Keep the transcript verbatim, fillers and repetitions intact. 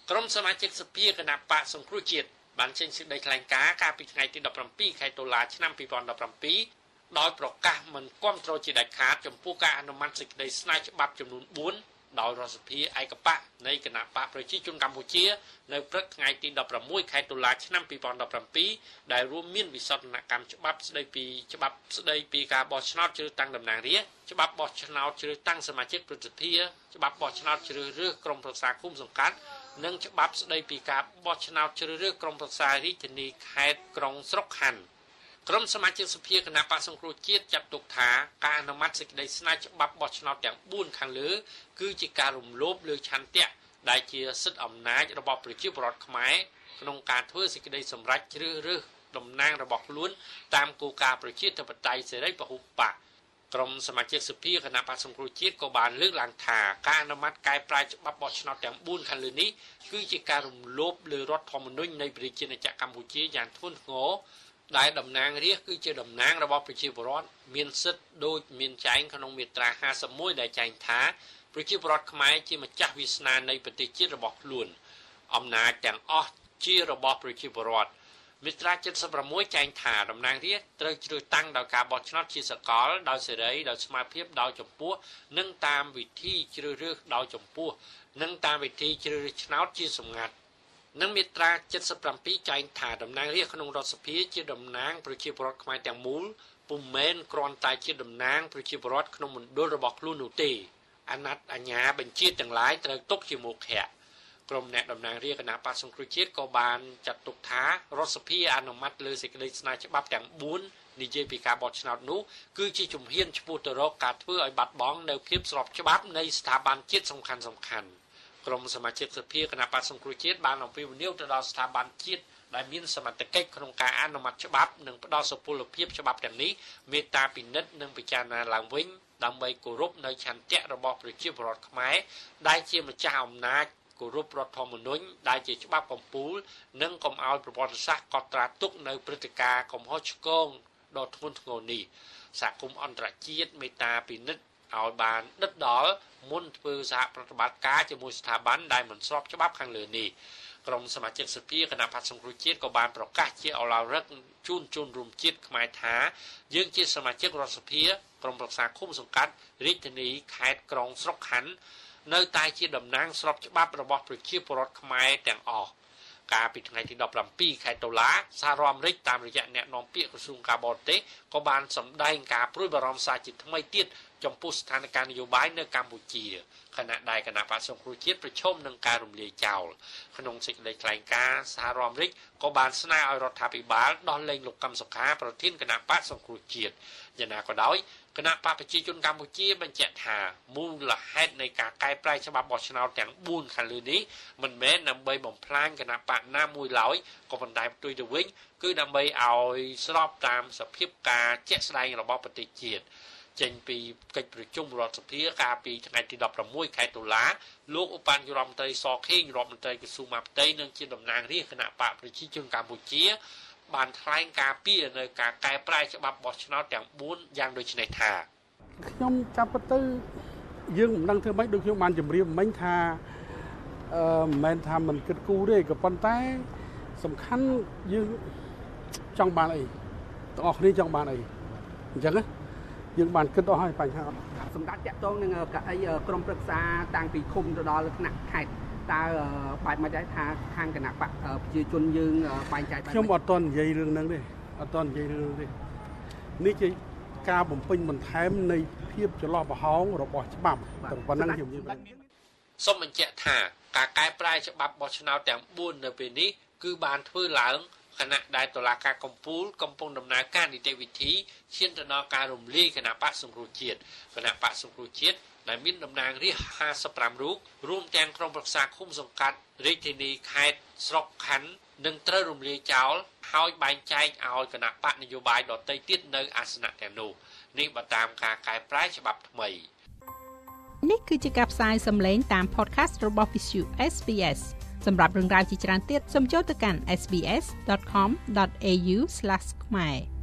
ក្រុមសមាជិកសភាគណៈបកសង្គ្រោះជាតិបានចេញសេចក្តីថ្លែងការណ៍កាលពីថ្ងៃទីដប់ប្រាំពីរខែតុលាឆ្នាំពីរពាន់ដប់ប្រាំពីរដោយប្រកាសមិនគាំទ្រជាដាច់ខាតចំពោះការអនុម័តសេចក្តីស្នើច្បាប់ចំនួនបួនដោយរដ្ឋសភាឯកបកនៃគណៈបកប្រជាជនកម្ពុជានៅព្រឹកថ្ងៃទីដប់ប្រាំមួយខែតុលាឆ្នាំពីរពាន់ដប់ប្រាំពីរដែលរួមមានវិសោធនកម្មច្បាប់ស្តីពីច្បាប់ស្តីពីការបោះឆ្នោតជ្រើសតាំងតំណាងរាស្ត្រច្បាប់បោះឆ្នោតជ្រើសតាំងសមាជិកព្រឹទ្ធសភាច្បាប់បោះឆ្នោតជ្រើសរើសក្រុមប្រឹក្សាគុំសង្កាត់និងច្បាប់ស្តីពីការបោះឆ្នោតជ្រើសរើសក្រុមប្រឹក្សារាជធានីខេត្តក្រុងស្រុកខណ្ឌក្រុមសមាជិកសភាគណៈបកសង្គ្រោះជាតិចាត់ទុកថាការអនុម័តសេចក្តីស្នើច្បាប់បោះឆ្នោតទាំងបួនខាងលើគឺជាការរំលោភលើឆន្ទៈដែលជាសិទ្ធិអំណាចរបស់ប្រជាពលរដ្ឋខ្មែរក្នុងការធ្វើសេចក្តីសម្រេចជ្រើសរើសតំណាងរបស់ខ្លួនតាមគោលការណ៍ប្រជាធិបតេយ្យសេរីពហុបកក្រុមសមាជិកសភាគណៈបកសង្គ្រោះជាតិក៏បានលើកឡើងថាការអនុម័តកែប្រែច្បាប់បោះឆ្នោតទាំងបួនខាងលើនេះគឺជាការរំលោភលើរដ្ឋធម្មនុញ្ញនៃប្រជាណាចក្រកម្ពុជាយ៉ាងធ្ងន់ធ្ងរដែលតំណាងរាស្ត្រគឺជាតំណាងរបស់ប្រជាពលរដ្ឋមានសិទ្ធិដូចមានចែងក្នុងមាត្រាហាសិបមួយដែលចែងថាប្រជាពលរដ្ឋខ្មែរជាម្ចាស់វាសនានៃប្រទេសជាតិរបស់ខ្លួនអំណាចទាំងអស់ជារបស់ប្រជាពលរដ្ឋមាត្រាเจ็ดสิบหกចែងថាតំណាងរាស្ត្រត្រូវជ្រើសតាំងដោយការបោះឆ្នោតជាសកលដោយសេរីដោយស្មើភាពដោយចម្ពោះនិងតាមវិធីជ្រើសរើសដោយចម្ពោះនិងតាមវិធីជ្រើសរើសឆ្នោតជាសម្ងាត់និងមាត្រាเจ็ดสิบเจ็ดចែងថាតំណាងរាស្ត្រក្នុងរដ្ឋសភាជាតំណាងប្រជាពលរដ្ឋខ្មែរទាំងមូលពុំមែនគ្រាន់តែជាតំណាងប្រជាពលរដ្ឋក្នុងមណ្ឌលរបស់ខ្លួននោះទេអាណត្តិអាជ្ញាបញ្ជាទាំងឡាយត្រូវទុកជាមុខៈក្រុមអ្នកតំណាងរាស្ត្រគណៈបក្សសង្គ្រោះជាតិក៏បានចាត់ទុកថារដ្ឋសភាអនុម័តលើសេចក្តីស្នើច្បាប់ទាំងបួននិយាយពីការបោះឆ្នោតនោះគឺជាជំហានឆ្ពោះទៅរកការធ្វើឲ្យបាត់បង់នៅភាពស្របច្បាប់នៃស្ថាប័នជាតិសំខាន់សំខាន់ក្រុមសមាជិកសភាគណៈបក្សសង្គ្រោះជាតិបានអំពាវនាវទៅដល់ស្ថាប័នជាតិដែលមានសមត្ថកិច្ចក្នុងការអនុម័តច្បាប់និងផ្ដល់សុពលភាពច្បាប់ទាំងនេះមេត្តាពិនិត្យនិងពិចារណាឡើងវិញដើម្បីគោរពនៅឆន្ទៈរបស់ប្រជាពលរដ្ឋខ្មែរដែលជាម្ចាស់អំណាចគោរពរដ្ឋធម្មនុញ្ញដែលជាច្បាប់កម្ពុជានិងកុំឲ្យប្រវត្តិសាស្ត្រកត់ត្រាទុកនៅព្រឹត្តិការណ៍កំហុសឆ្គងដ៏ធ្ងន់ធ្ងរនេះសហគមន៍អន្តរជាតិមេត្តាពិនិត្យឲ្យបានដិតដល់មុនធ្វើសហប្រតិបត្តិការជាមួយស្ថាប័នដែលមិនស្របច្បាប់ខាងលើនេះក្រុមសមាជិកសភាគណៈបក្សសង្គ្រោះជាតិក៏បានប្រកាសជាអឡារឹកជូនជនរួមជាតិខ្មែរថាយើងជាសមាជិករដ្ឋសភាក្រុមប្រឹក្សាឃុំសង្កាត់រាជធានីខេត្តក្រុងស្រុកខណ្ឌនៅតែជាតំណាងស្របច្បាប់របស់ប្រជាពលរដ្ឋខ្មែរទាំងអស់កាលពីថ្ងៃទីដប់ប្រាំពីរខែតុលាសហរដ្ឋអាមេរិកតាមរយៈអ្នកនាំពាក្យក្រសួងការបរទេសក៏បានសម្ដែងការព្រួយបារម្ភសារជាថ្មីទៀតចំពោះស្ថានភាពនយោបាយនៅកម្ពុជាខណៈដែលគណៈបក្សសង្គ្រោះជាតិប្រឈមនឹងការរំលាយចោលក្នុងសេចក្តីថ្លែងការណ៍សហរដ្ឋអាមេរិកក៏បានស្នើឲ្យរដ្ឋាភិបាលដោះលែងលោកកឹមសុខាប្រធានគណៈបក្សសង្គ្រោះជាតិយ៉ាងណាក៏ដោយគណៈបកប្រជាជនកម្ពុជាបញ្ជាក់ថាមូលហេតុនៃការកែប្រែច្បាប់បោះឆ្នោតទាំងបួនខាងលើនេះមិនមែនដើម្បីបំផ្លាញគណៈបកណាមួយឡើយក៏ប៉ុន្តែផ្ទុយទៅវិញគឺដើម្បីឲ្យស្របតាមសភាពការជាក់ស្ដែងរបស់ប្រទេសជាតិចេញពីកិច្ចប្រជុំរដ្ឋសភាកាលពីថ្ងៃទីដប់ប្រាំមួយខែតុលាលោកឧបនាយករដ្ឋមន្ត្រីសខេងរដ្ឋមន្ត្រីក្រសួងមហាផ្ទៃនិងជាតំណាងរាស្ត្រគណៈបកប្រជាជនកម្ពុជាបានថ្លែងការពីនៅការកែប្រែច្បាប់បោះឆ្នោតទាំងបួនយ៉ាងដូចនេះថាខ្ញុំចាប់ទៅយើងមិនដឹងធ្វើម៉េចដូចខ្ញុំបានជម្រាបមិញថាអឺមិនមែនថាមិនគិតគូរទេក៏ប៉ុន្តែសំខាន់យើងចង់បានអីទាំងអស់គ្នាចង់បានអីអញ្ចឹងណាយើងបានគិតអស់ហើយបញ្ហាអត់សម្រាប់តាក់ទងនឹងកៅអីក្រុមប្រឹក្សាតាំងពីឃុំទៅដល់ថ្នាក់ខេត្តតើបែបមិនដែរថាខាងគណៈបកប្រជាជនយើងបែងចែកខ្ញុំអត់ទាន់និយាយរឿងហ្នឹងទេអត់ទាន់និយាយរឿងទេនេះជាការបំពេញបន្ថែមនៃភាពចន្លោះប្រហោងរបស់ច្បាប់តែប៉ុណ្ណឹងខ្ញុំនិយាយសូមបញ្ជាក់ថាការកែប្រែច្បាប់បោះឆ្នោតទាំងបួននៅពេលនេះគឺបានធ្វើឡើងខណៈដែលតុលាការកំពូលកំពុងដំណើរការនីតិវិធីឈានទៅដល់ការរំលាយគណៈបក្សសង្គ្រោះជាតិគណៈបក្សសង្គ្រោះជាតិដែលមានតំណាងរាស្ត្រห้าสิบห้าរូបរួមទាំងក្រុមប្រឹក្សាឃុំសង្កាត់រាជធានីខេត្តស្រុកខណ្ឌនឹងត្រូវរំលាយចោលហើយបែងចែកឲ្យគណៈបកនយោបាយដទៃទៀតនៅអាសនៈទាំងនោះនេះបើតាមការកែប្រែច្បាប់ថ្មីនេះគឺជាការផ្សាយសម្លេងតាម podcast របស់ Visu เอส บี เอส សម្រាប់រឿងរ៉ាវជាច្រើនទៀតសូមចូលទៅកាន់ เอส บี เอส ดอท คอม ดอท เอ ยู ស្លាស ខ្មែរ